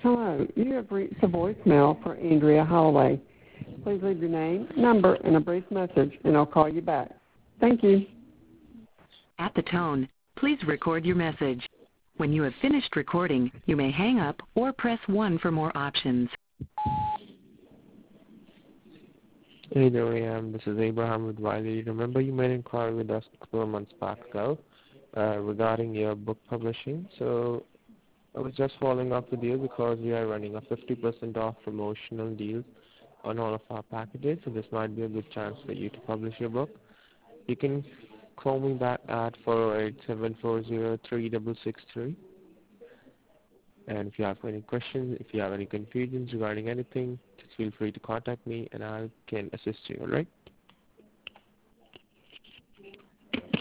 Hello, you have reached the voicemail for Andrea Holloway. Please leave your name, number, and a brief message, and I'll call you back. Thank you. At the tone, please record your message. When you have finished recording, you may hang up or press 1 for more options. Hey there, Am. This is Abraham with Wiley. Remember you made an inquiry with us a couple of months back ago regarding your book publishing. So I was just following up with you because we are running a 50% off promotional deal on all of our packages. So this might be a good chance for you to publish your book. You can call me back at 408-740-3663. And if you have any questions, if you have any confusions regarding anything, just feel free to contact me and I can assist you, alright?